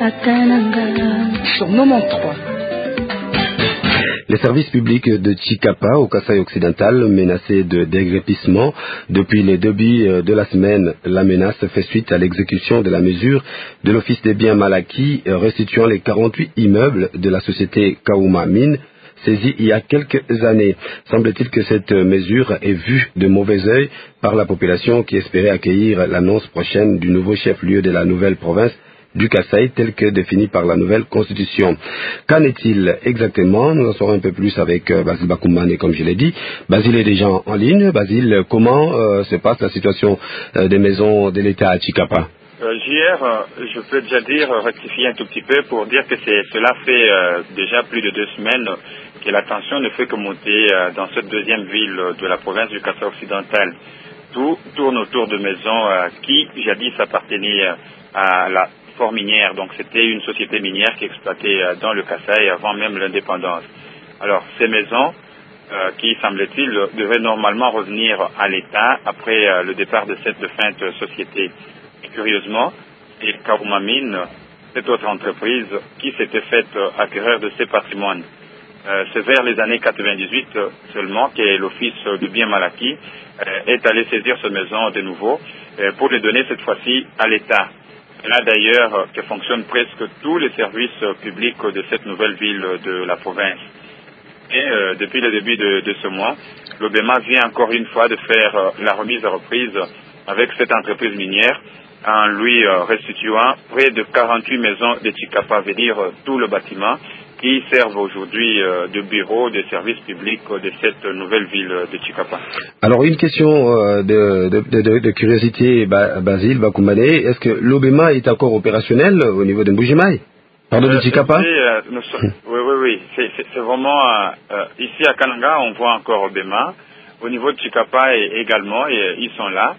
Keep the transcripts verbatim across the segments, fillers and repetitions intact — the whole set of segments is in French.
Surnommant trois. Les services publics de Chikapa au Kasaï occidental menacés de déguerpissement depuis le début de la semaine. La menace fait suite à l'exécution de la mesure de l'Office des biens mal acquis restituant les quarante-huit immeubles de la société Kaouma Mine saisis il y a quelques années. Semble-t-il que cette mesure est vue de mauvais œil par la population qui espérait accueillir l'annonce prochaine du nouveau chef-lieu de la nouvelle province du Kasaï tel que défini par la nouvelle constitution. Qu'en est-il exactement? Nous en saurons un peu plus avec euh, Basile Bakoumane, comme je l'ai dit. Basile est déjà en ligne. Basile, comment euh, se passe la situation euh, des maisons de l'État à Chikapa? Euh, J R, euh, je peux déjà dire, euh, rectifier un tout petit peu pour dire que c'est, cela fait euh, déjà plus de deux semaines que la tension ne fait que monter euh, dans cette deuxième ville de la province du Kasaï occidental. Tout tourne autour de maisons euh, qui, jadis, appartenaient euh, à la fort minière. Donc c'était une société minière qui exploitait euh, dans le Kasaï avant même l'indépendance. Alors ces maisons, euh, qui semble-t-il devaient normalement revenir à l'État après euh, le départ de cette défunte société. Et curieusement, c'est Kaouma Mine, cette autre entreprise, qui s'était faite euh, acquéreur de ces patrimoines. Euh, c'est vers les années quatre-vingt-dix-huit euh, seulement que l'Office du bien mal acquis euh, est allé saisir ces maisons de nouveau euh, pour les donner cette fois-ci à l'État. C'est là d'ailleurs que fonctionnent presque tous les services publics de cette nouvelle ville de la province. Et euh, depuis le début de, de ce mois, l'Obema vient encore une fois de faire euh, la remise à reprise avec cette entreprise minière en lui euh, restituant près de quarante-huit maisons de Chikapa, veut dire euh, tout le bâtiment qui servent aujourd'hui euh, de bureau des services publics euh, de cette nouvelle ville de Chikapa. Alors une question euh, de, de, de, de curiosité, Basile Bakoumane, est-ce que l'Obema est encore opérationnel au niveau de Mbujimaï? Pardon, de Chikapa? euh, nous sommes, Oui, oui, oui. C'est, c'est, c'est vraiment... Euh, euh, ici à Kananga, on voit encore Obema. Au niveau de Chikapa et, également, et, ils sont là.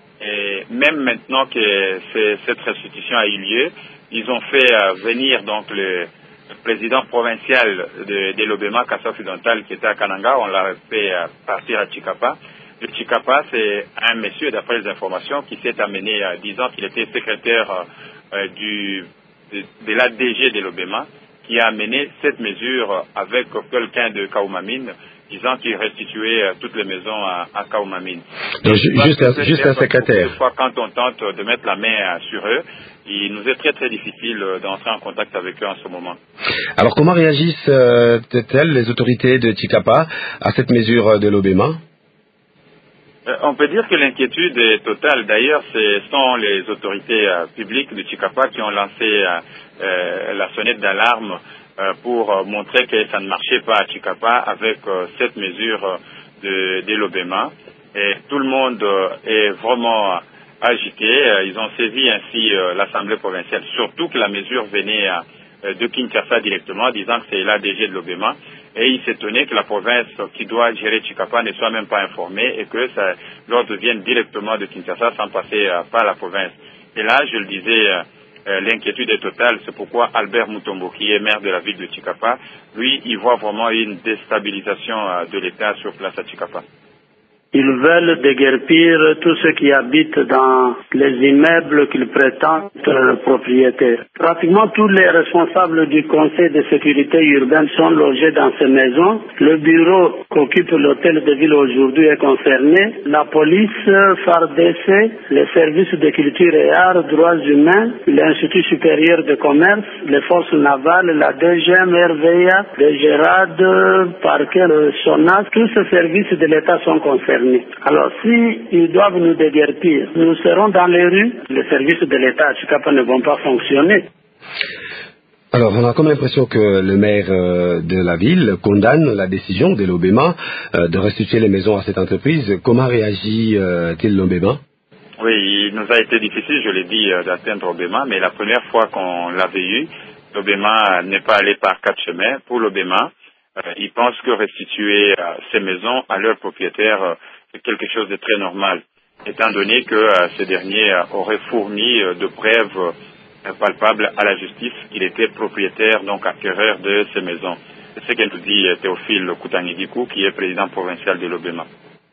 Et même maintenant que c'est, cette restitution a eu lieu, ils ont fait euh, venir donc le, le président provincial de, de l'Obema, Kasaï occidental, qui était à Kananga. On l'a fait euh, partir à Chikapa. Le Chikapa, c'est un monsieur, d'après les informations, qui s'est amené euh, disant qu'il était secrétaire euh, du... de, de l'A D G de l'Obema, qui a amené cette mesure avec quelqu'un de Kaouma Mine, disant qu'il restituait euh, toutes les maisons à, à Kaouma Mine. Donc, juste un, juste un secrétaire. Fois, quand on tente de mettre la main euh, sur eux, il nous est très très difficile euh, d'entrer en contact avec eux en ce moment. Alors comment réagissent euh, les autorités de Chikapa à cette mesure de l'Obema? Euh, on peut dire que l'inquiétude est totale. D'ailleurs, ce sont les autorités euh, publiques de Chikapa qui ont lancé euh, euh, la sonnette d'alarme euh, pour euh, montrer que ça ne marchait pas à Chikapa avec euh, cette mesure de, de l'Obema. Et tout le monde euh, est vraiment agité. Euh, ils ont saisi ainsi euh, l'Assemblée provinciale, surtout que la mesure venait euh, de Kinshasa directement, disant que c'est l'A D G de l'Obema. Et il s'étonnait que la province qui doit gérer Chikapa ne soit même pas informée et que ça, l'ordre vienne directement de Kinshasa sans passer euh, par la province. Et là, je le disais, euh, euh, l'inquiétude est totale. C'est pourquoi Albert Mutombo, qui est maire de la ville de Chikapa, lui, il voit vraiment une déstabilisation euh, de l'État sur place à Chikapa. Ils veulent déguerpir tous ceux qui habitent dans les immeubles qu'ils prétendent être propriétaires. Pratiquement tous les responsables du Conseil de sécurité urbaine sont logés dans ces maisons. Le bureau qu'occupe l'hôtel de ville aujourd'hui est concerné. La police, F A R D C, les services de culture et arts, droits humains, l'Institut supérieur de commerce, les forces navales, la D G M, R V A, le Gérard, Parquet, le SONAS, tous ces services de l'État sont concernés. Alors, s'ils doivent nous déguerpir, nous serons dans les rues, les services de l'État à Chikapa ne vont pas fonctionner. Alors, on a comme l'impression que le maire euh, de la ville condamne la décision de l'Obema euh, de restituer les maisons à cette entreprise. Comment réagit-il euh, l'Obema? Oui, il nous a été difficile, je l'ai dit, euh, d'atteindre l'Obema, mais la première fois qu'on l'avait eu, l'Obema n'est pas allé par quatre chemins. Pour l'Obema, euh, il pense que restituer euh, ces maisons à leurs propriétaires, euh, c'est quelque chose de très normal, étant donné que euh, ces derniers euh, auraient fourni euh, de preuves euh, palpables à la justice qu'il était propriétaire, donc acquéreur de ces maisons. C'est ce que nous dit euh, Théophile Koutangidikou, qui est président provincial de l'Obema.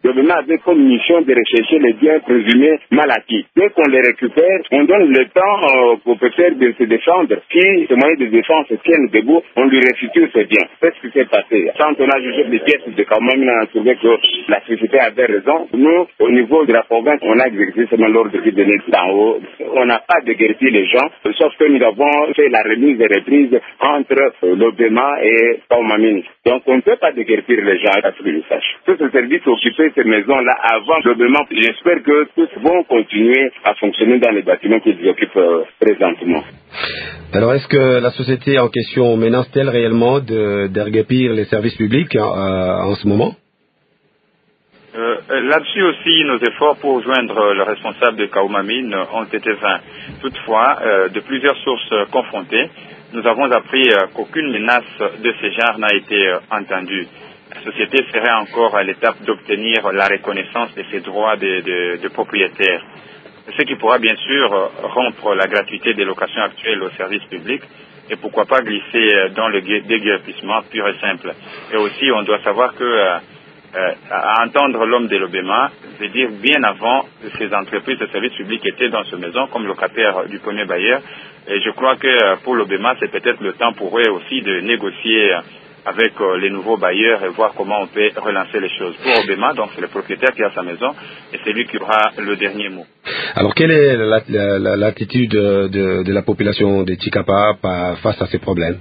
L'Obéma avait comme mission de rechercher les biens présumés mal acquis. Dès qu'on les récupère, on donne le temps euh, au propriétaire de se défendre. Si ces moyens de défense tiennent debout, on lui restitue ses biens. C'est ce qui s'est passé. Quand on a jugé les pièces de Kaumamine, on a trouvé que la société avait raison. Nous, au niveau de la province, on a exécuté seulement l'ordre qui venait d'en haut. On n'a pas déguerpi les gens, sauf que nous avons fait la remise et reprise entre euh, l'Obéma et Kaumamine. Donc on ne peut pas déguerpir les gens, à ce que je sache. Tous ces services occupaient ces maisons-là avant l'Obéma. J'espère que tous vont continuer à fonctionner dans les bâtiments qu'ils occupent euh, présentement. Alors, est-ce que la société en question menace-t-elle réellement de déguerpir les services publics euh, en ce moment? Euh, là-dessus aussi, nos efforts pour joindre le responsable de Kaumamine ont été vains. Toutefois, euh, de plusieurs sources euh, confrontées, nous avons appris euh, qu'aucune menace de ce genre n'a été euh, entendue. La société serait encore à l'étape d'obtenir la reconnaissance de ses droits de, de, de propriétaire. Ce qui pourra bien sûr euh, rompre la gratuité des locations actuelles au service public et pourquoi pas glisser dans le déguerpissement pur et simple. Et aussi, on doit savoir que euh, Euh, à entendre l'homme de l'Obéma, veut dire bien avant ces entreprises de services publics étaient dans ce maison comme locataires du premier bailleur. Et je crois que pour l'Obéma, c'est peut-être le temps pour eux aussi de négocier avec les nouveaux bailleurs et voir comment on peut relancer les choses. Pour Obéma, donc c'est le propriétaire qui a sa maison et c'est lui qui aura le dernier mot. Alors, quelle est l'attitude de, de la population de Tshikapa face à ces problèmes?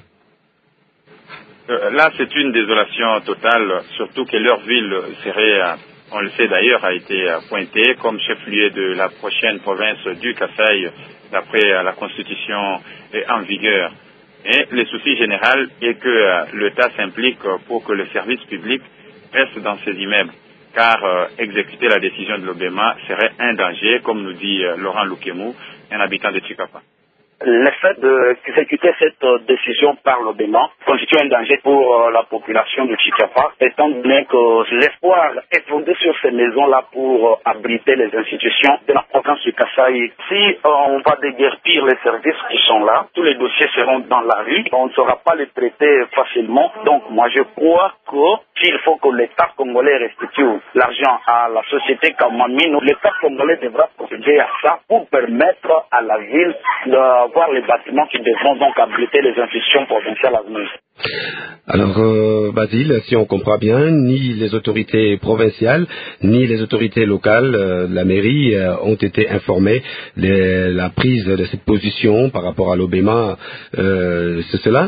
Là, c'est une désolation totale, surtout que leur ville serait, on le sait d'ailleurs, a été pointée comme chef-lieu de la prochaine province du Kasaï, d'après la constitution en vigueur. Et le souci général est que l'État s'implique pour que le service public reste dans ces immeubles, car exécuter la décision de l'Obéma serait un danger, comme nous dit Laurent Loukemou, un habitant de Tshikapa. Le fait d'exécuter cette décision par l'Obéma constitue un danger pour la population de Tshikapa, étant donné que l'espoir est fondé sur ces maisons-là pour abriter les institutions de la province du Kasaï. Si on va déguerpir les services qui sont là, tous les dossiers seront dans la rue, on ne saura pas les traiter facilement. Donc moi je crois qu'il faut que l'État congolais restitue l'argent à la société Kaumamine. L'État congolais devra procéder à ça pour permettre à la ville de voir les bâtiments qui devront donc abriter les institutions provinciales à venir. Alors, euh, Basile, si on comprend bien, ni les autorités provinciales, ni les autorités locales, euh, la mairie, euh, ont été informées de la prise de cette position par rapport à l'Obéma. Euh, c'est cela?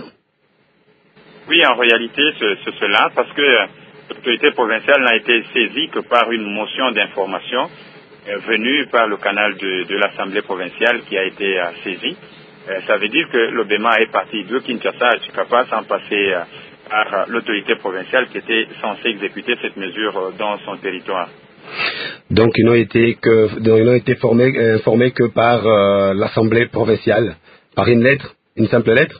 Oui, en réalité, c'est cela, parce que l'autorité provinciale n'a été saisie que par une motion d'information euh, venue par le canal de, de l'Assemblée provinciale qui a été euh, saisie. Euh, ça veut dire que l'Obéma est parti de Kinshasa à Tshikapa sans passer euh, par euh, l'autorité provinciale qui était censée exécuter cette mesure euh, dans son territoire. Donc ils n'ont été que donc, ils n'ont été formés, informés que par euh, l'Assemblée provinciale, par une lettre, une simple lettre?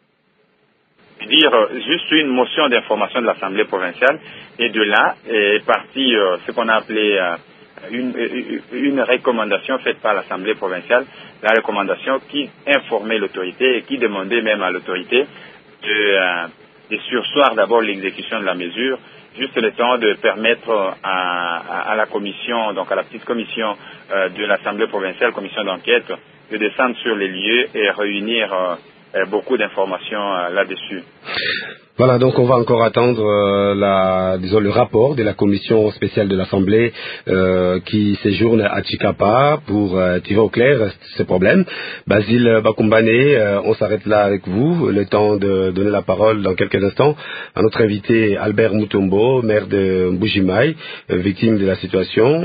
Dire euh, juste une motion d'information de l'Assemblée provinciale et de là est parti euh, ce qu'on a appelé euh, une, une recommandation faite par l'Assemblée provinciale, la recommandation qui informait l'autorité et qui demandait même à l'autorité de, euh, de surseoir d'abord l'exécution de la mesure, juste le temps de permettre à, à, à la commission, donc à la petite commission euh, de l'Assemblée provinciale, commission d'enquête, de descendre sur les lieux et réunir euh, beaucoup d'informations euh, là-dessus. Voilà, donc on va encore attendre euh, la, disons, le rapport de la commission spéciale de l'Assemblée euh, qui séjourne à Tshikapa pour euh, tirer au clair ces problèmes. Basile Bakumbane, euh, on s'arrête là avec vous, le temps de donner la parole dans quelques instants à notre invité Albert Mutombo, maire de Mbujimayi, euh, victime de la situation.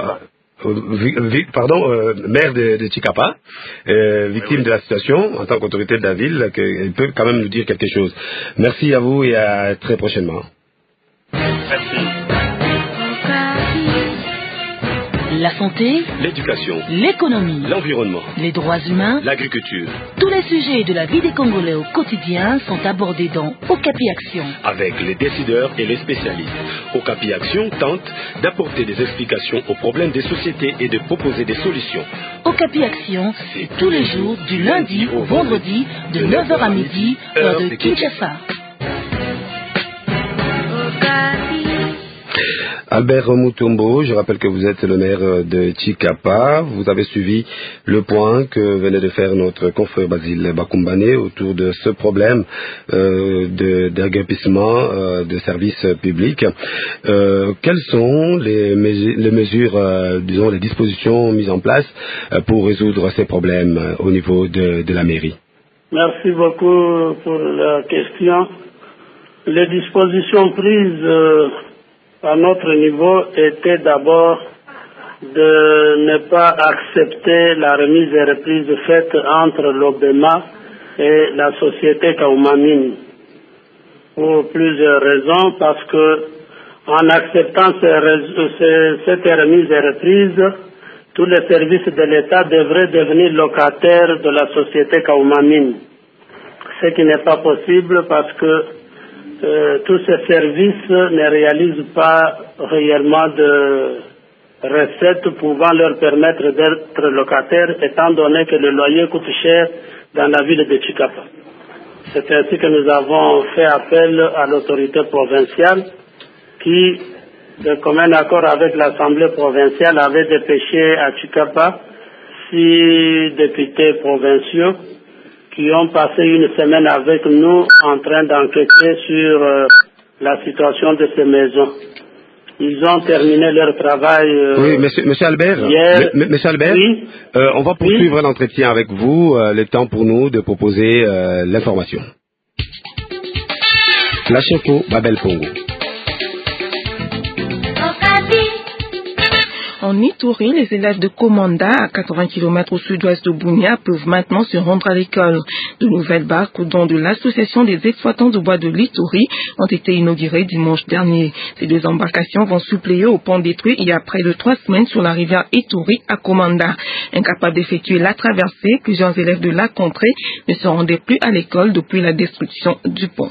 Pardon, euh, maire de, de Tshikapa, euh, victime oui, oui. de la situation en tant qu'autorité de la ville, qu'il peut quand même nous dire quelque chose. Merci à vous et à très prochainement. Merci. La santé, l'éducation, l'économie, l'environnement, les droits humains, l'agriculture. Tous les sujets de la vie des Congolais au quotidien sont abordés dans Okapi Action. Avec les décideurs et les spécialistes, Okapi Action tente d'apporter des explications aux problèmes des sociétés et de proposer des solutions. Okapi Action, c'est tous les jours du lundi au vendredi de neuf heures à midi, heure de Kinshasa. Albert Mutombo, je rappelle que vous êtes le maire de Tchikapa. Vous avez suivi le point que venait de faire notre confrère Basile Bakumbane autour de ce problème euh, de déguerpissement euh, de services publics. Euh, quelles sont les, mes- les mesures, euh, disons, les dispositions mises en place euh, pour résoudre ces problèmes euh, au niveau de, de la mairie? Merci beaucoup pour la question. Les dispositions prises euh, à notre niveau étaient d'abord de ne pas accepter la remise et reprise faite entre l'Obema et la société Kaoumamine. Pour plusieurs raisons, parce que en acceptant ces, rais- ces- cette remise et reprise, tous les services de l'État devraient devenir locataires de la société Kaoumamine. Ce qui n'est pas possible parce que euh, tous ces services ne réalisent pas réellement de recettes pouvant leur permettre d'être locataires, étant donné que le loyer coûte cher dans la ville de Tchikapa. C'est ainsi que nous avons fait appel à l'autorité provinciale qui, de commun accord avec l'Assemblée provinciale, avait dépêché à Tchikapa six députés provinciaux qui ont passé une semaine avec nous en train d'enquêter sur euh, la situation de ces maisons. Ils ont terminé leur travail euh, Oui, monsieur, monsieur Albert, hier. M- monsieur Albert, Oui. euh, on va poursuivre Oui. l'entretien avec vous. Euh, le temps pour nous de proposer euh, l'information. Flash Info, Babel Congo. En Ituri, les élèves de Komanda, à quatre-vingts kilomètres au sud-ouest de Bunia, peuvent maintenant se rendre à l'école. De nouvelles barques au don de l'association des exploitants de bois de l'Ituri ont été inaugurées dimanche dernier. Ces deux embarcations vont suppléer au pont détruit il y a près de trois semaines sur la rivière Ituri à Komanda. Incapables d'effectuer la traversée, plusieurs élèves de la contrée ne se rendaient plus à l'école depuis la destruction du pont.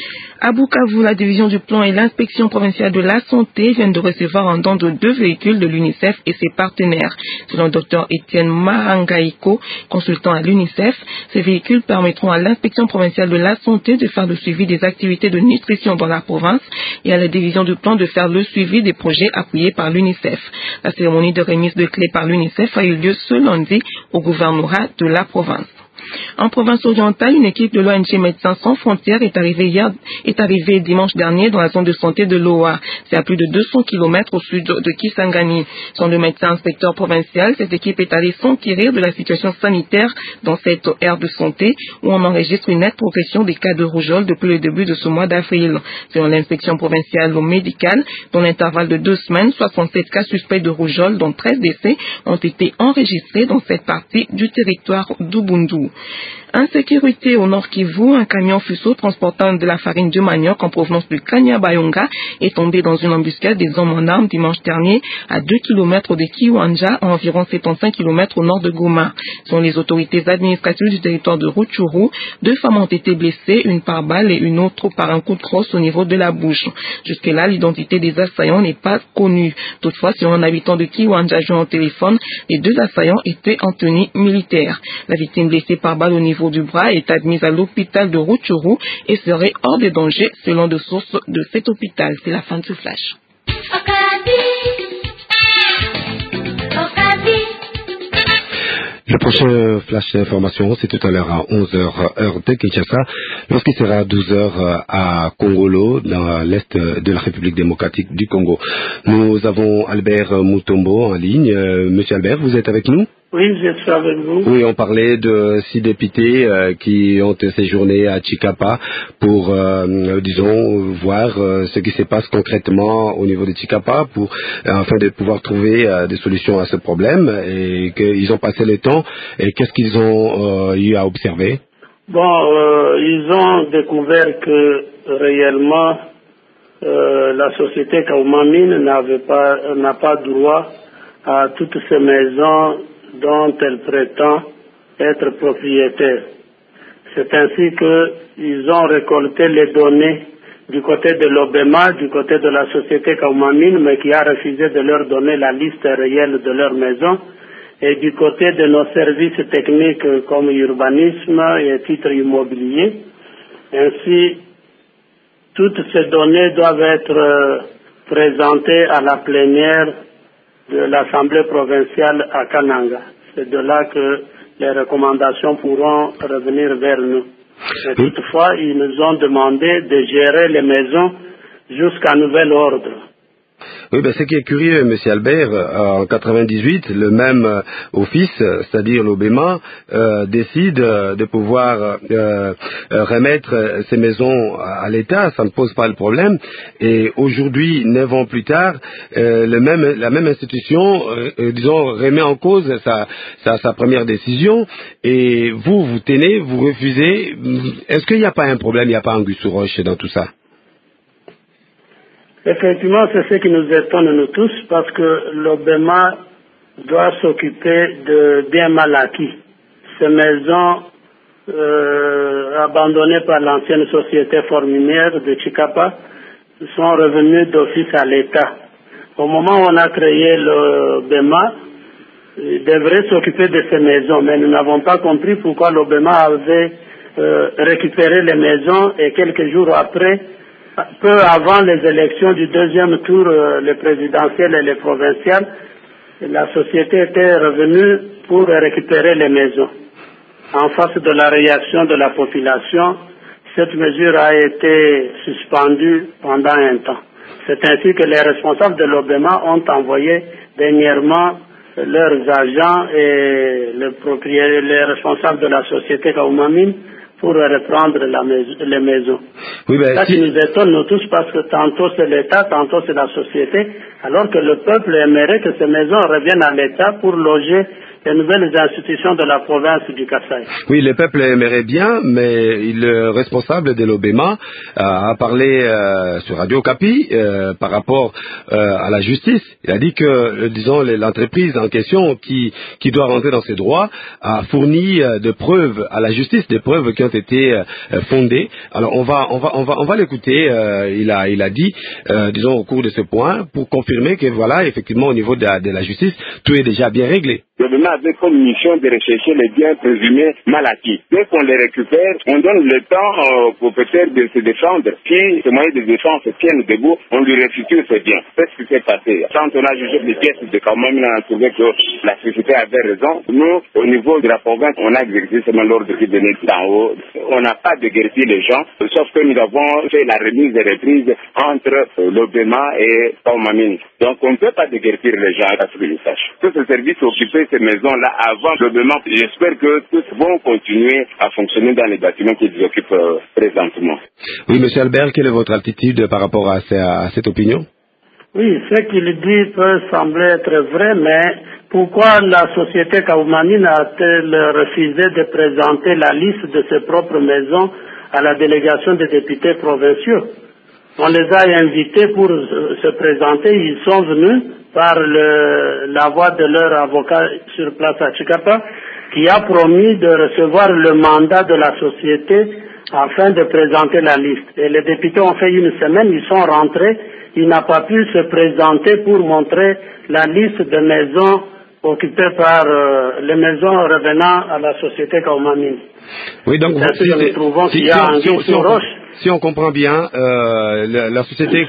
À Bukavu, la division du plan et l'inspection provinciale de la santé viennent de recevoir un don de deux véhicules de l'UNICEF et ses partenaires. Selon le docteur Étienne Marangaïko, consultant à l'UNICEF, ces véhicules permettront à l'inspection provinciale de la santé de faire le suivi des activités de nutrition dans la province et à la division du plan de faire le suivi des projets appuyés par l'UNICEF. La cérémonie de remise de clés par l'UNICEF a eu lieu ce lundi au gouvernorat de la province. En province orientale, une équipe de l'O N G Médecins sans frontières est arrivée hier, est arrivée dimanche dernier dans la zone de santé de l'Oa. C'est à plus de deux cents kilomètres au sud de Kisangani. Selon le médecin inspecteur provincial, cette équipe est allée s'enquérir de la situation sanitaire dans cette aire de santé où on enregistre une nette progression des cas de rougeole depuis le début de ce mois d'avril. Selon l'inspection provinciale médicale, dans l'intervalle de deux semaines, soixante-sept cas suspects de rougeole, dont treize décès, ont été enregistrés dans cette partie du territoire d'Ubundu. Insécurité au Nord Kivu, un camion fuseau transportant de la farine de manioc en provenance du Kanyabayonga est tombé dans une embuscade des hommes en armes dimanche dernier à deux kilomètres de Kiwanja, à environ soixante-quinze kilomètres au nord de Goma. Selon les autorités administratives du territoire de Rutshuru, deux femmes ont été blessées, une par balle et une autre par un coup de crosse au niveau de la bouche. Jusque-là, l'identité des assaillants n'est pas connue. Toutefois, selon un habitant de Kiwanja joint au téléphone, les deux assaillants étaient en tenue militaire. La victime blessée par balle au niveau du bras est admise à l'hôpital de Rutshuru et serait hors de danger selon des sources de cet hôpital. C'est la fin de ce flash. Le prochain flash d'information, c'est tout à l'heure à onze heures heure de Kinshasa, lorsqu'il sera à douze heures à Kongolo, dans l'est de la République démocratique du Congo. Nous avons Albert Mutombo en ligne. Euh, Monsieur Albert, vous êtes avec nous? Oui, je suis avec vous. Oui, on parlait de six députés euh, qui ont séjourné à Tchikapa pour, euh, disons, voir euh, ce qui se passe concrètement au niveau de Tchikapa pour, euh, afin de pouvoir trouver euh, des solutions à ce problème, et qu'ils ont passé le temps. Et qu'est-ce qu'ils ont euh, eu à observer? Bon, euh, ils ont découvert que réellement euh, la société Kaoumamine n'avait pas, n'a pas droit à toutes ces maisons dont elle prétend être propriétaire. C'est ainsi qu'ils ont récolté les données du côté de l'Obema, du côté de la société Kaoumamine, mais qui a refusé de leur donner la liste réelle de leur maison, et du côté de nos services techniques comme urbanisme et titres immobiliers. Ainsi, toutes ces données doivent être présenté à la plénière de l'Assemblée provinciale à Kananga. C'est de là que les recommandations pourront revenir vers nous. Mais toutefois, ils nous ont demandé de gérer les maisons jusqu'à nouvel ordre. Oui, ben, ce qui est curieux, M. Albert, euh, en quatre-vingt-dix-huit, le même euh, office, euh, c'est-à-dire l'O B E M A, euh, décide euh, de pouvoir euh, euh, remettre euh, ces maisons à, à l'État, ça ne pose pas le problème. Et aujourd'hui, neuf ans plus tard, euh, le même, la même institution, euh, euh, disons, remet en cause sa, sa, sa première décision. Et vous, vous tenez, vous refusez. Est-ce qu'il n'y a pas un problème, il n'y a pas un anguille sous roche dans tout ça? Effectivement, c'est ce qui nous étonne nous tous, parce que l'O B E M A doit s'occuper de biens mal acquis. Ces maisons euh, abandonnées par l'ancienne société formunière de Chikapa sont revenues d'office à l'État. Au moment où on a créé l'O B E M A, il devrait s'occuper de ces maisons, mais nous n'avons pas compris pourquoi l'O B E M A avait euh, récupéré les maisons et quelques jours après, peu avant les élections du deuxième tour, euh, les présidentielles et les provinciales, la société était revenue pour récupérer les maisons. En face de la réaction de la population, cette mesure a été suspendue pendant un temps. C'est ainsi que les responsables de l'O B E M A ont envoyé dernièrement leurs agents et les, propriétaires, les responsables de la société Kaoumamine pour reprendre la maison, les maisons. Oui, ben, ça si... qui nous étonne nous tous, parce que tantôt c'est l'État, tantôt c'est la société, alors que le peuple aimerait que ces maisons reviennent à l'État pour loger les nouvelles institutions de la province du Kasaï. Oui, le peuple aimerait bien, mais le responsable de l'O B E M A a parlé euh, sur Radio Okapi euh, par rapport euh, à la justice. Il a dit que, euh, disons, l'entreprise en question qui, qui doit rentrer dans ses droits a fourni euh, de preuves à la justice, des preuves qui ont été euh, fondées. Alors on va, on va, on va, on va l'écouter. Euh, il a, il a dit, euh, disons, au cours de ce point, pour confirmer que voilà, effectivement, au niveau de la, de la justice, tout est déjà bien réglé. Le gouvernement avait comme mission de rechercher les biens présumés mal acquis. Dès qu'on les récupère, on donne le temps euh, pour peut-être de se défendre. Si ces moyens de défense tiennent debout, on lui restitue ses biens. C'est ce qui s'est passé. Quand on a jugé les pièces de Kaoumamine, on a trouvé que la société avait raison. Nous, au niveau de la province, on a exercé seulement l'ordre qui venait d'en haut. On n'a pas déguerpi les gens, sauf que nous avons fait la remise et reprise entre euh, l'O B E M A et Kaoumamine. Donc on ne peut pas déguerpir les gens, à ce que je sache. Tous ces services occupés ces maisons-là avant le gouvernement. J'espère que tous vont continuer à fonctionner dans les bâtiments qu'ils occupent euh, présentement. Oui, M. Albert, quelle est votre attitude par rapport à, à, à cette opinion? Oui, ce qu'il dit peut sembler être vrai, mais pourquoi la société Kaoumamine a-t-elle refusé de présenter la liste de ses propres maisons à la délégation des députés provinciaux? On les a invités pour se présenter, ils sont venus par le, la voix de leur avocat sur place à Chikapa, qui a promis de recevoir le mandat de la société afin de présenter la liste. Et les députés ont fait une semaine, ils sont rentrés, il n'a pas pu se présenter pour montrer la liste de maisons occupées par euh, les maisons revenant à la société Kaoumamine. Oui, donc vous, si, nous trouvons si, qu'il y a un si, si, si, on, roche. si on comprend bien, euh, la, la société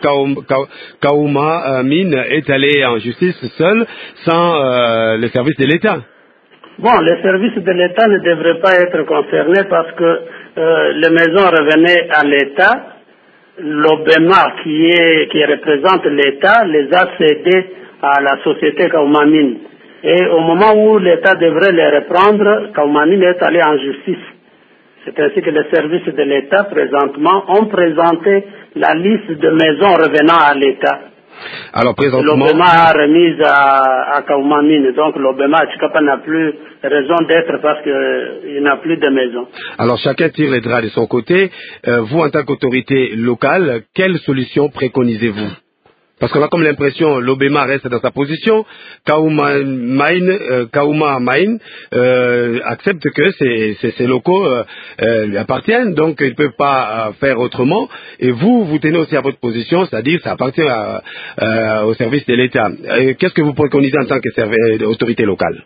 Kaoumamine est allée en justice seule, sans euh, les services de l'État. Bon, les services de l'État ne devraient pas être concernés parce que euh, les maisons revenaient à l'État. L'O B E M A, qui, est, qui représente l'État, les a cédés à la société Kaoumamine. Et au moment où l'État devrait les reprendre, Kaoumamine est allé en justice. C'est ainsi que les services de l'État, présentement, ont présenté la liste de maisons revenant à l'État. Alors, présentement... L'O B E M A a remise à, à Kaoumamine. Donc, l'O B E M A à Chikapa n'a plus raison d'être parce qu'il n'a plus de maison. Alors, chacun tire les draps de son côté. Euh, vous, en tant qu'autorité locale, quelle solution préconisez-vous? Parce qu'on a comme l'impression l'O B E M A reste dans sa position, Kaoumamine euh, Kaoumamine euh, accepte que ces, ces, ces locaux euh, euh, lui appartiennent, donc ils ne peuvent pas euh, faire autrement. Et vous, vous tenez aussi à votre position, c'est-à-dire ça appartient à, euh, au service de l'État. Euh, Qu'est-ce que vous préconisez en tant qu'autorité locale?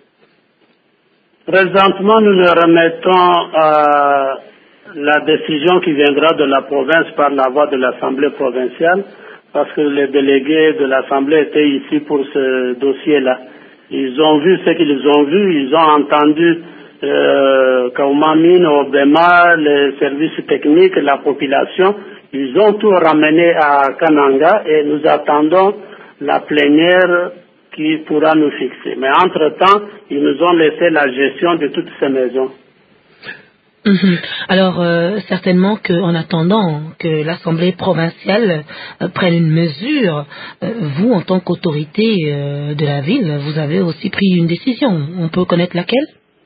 Présentement, nous nous remettons à la décision qui viendra de la province par la voie de l'Assemblée provinciale parce que les délégués de l'Assemblée étaient ici pour ce dossier-là. Ils ont vu ce qu'ils ont vu, ils ont entendu euh, Kaumamine, Obema, les services techniques, la population. Ils ont tout ramené à Kananga et nous attendons la plénière qui pourra nous fixer. Mais entre-temps, ils nous ont laissé la gestion de toutes ces maisons. Mmh. Alors, euh, certainement qu'en attendant que l'Assemblée provinciale euh, prenne une mesure, euh, vous, en tant qu'autorité euh, de la ville, vous avez aussi pris une décision. On peut connaître laquelle?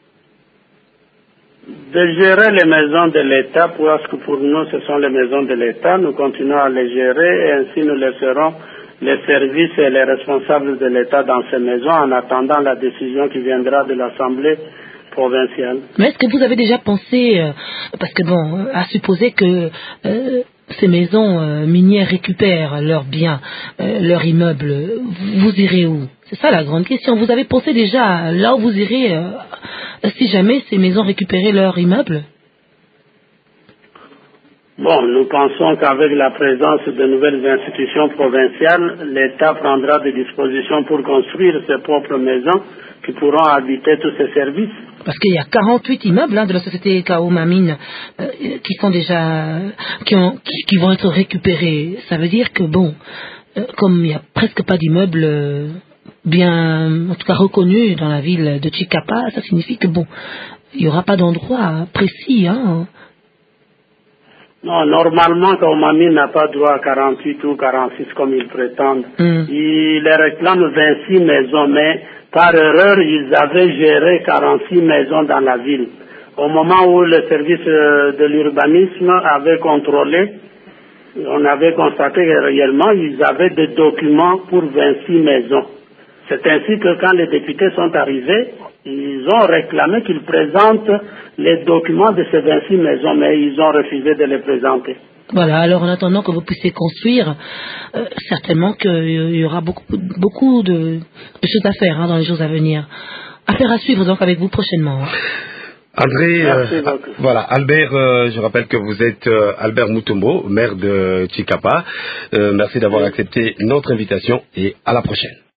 De gérer les maisons de l'État, parce que pour nous, ce sont les maisons de l'État. Nous continuons à les gérer et ainsi nous laisserons les services et les responsables de l'État dans ces maisons en attendant la décision qui viendra de l'Assemblée provinciale. Mais est-ce que vous avez déjà pensé, euh, parce que bon, à supposer que euh, ces maisons euh, minières récupèrent leurs biens, euh, leurs immeubles, vous irez où? C'est ça la grande question. Vous avez pensé déjà là où vous irez euh, si jamais ces maisons récupéraient leurs immeubles? Bon, nous pensons qu'avec la présence de nouvelles institutions provinciales, l'État prendra des dispositions pour construire ses propres maisons qui pourront habiter tous ces services. Parce qu'il y a quarante-huit immeubles hein, de la société Kaumamine euh, qui sont déjà, qui, ont, qui, qui vont être récupérés. Ça veut dire que bon, euh, comme il n'y a presque pas d'immeubles euh, bien, en tout cas reconnus dans la ville de Chikapa, ça signifie que bon, il n'y aura pas d'endroit précis. Hein. Non, normalement, Kaumamine n'a pas droit à quarante-huit ou quarante-six comme ils prétendent. Mm. Ils réclament vingt-six maisons, mais par erreur, ils avaient géré quarante-six maisons dans la ville. Au moment où le service de l'urbanisme avait contrôlé, on avait constaté que réellement, ils avaient des documents pour vingt-six maisons. C'est ainsi que quand les députés sont arrivés, ils ont réclamé qu'ils présentent les documents de ces vingt-six maisons, mais ils ont refusé de les présenter. Voilà, alors en attendant que vous puissiez construire, euh, certainement qu'il y aura beaucoup, beaucoup de, de choses à faire hein, dans les jours à venir. Affaire à suivre donc avec vous prochainement. Hein. André, euh, voilà, Albert, euh, je rappelle que vous êtes euh, Albert Mutombo, maire de Chikapa. Euh, merci d'avoir accepté notre invitation et à la prochaine.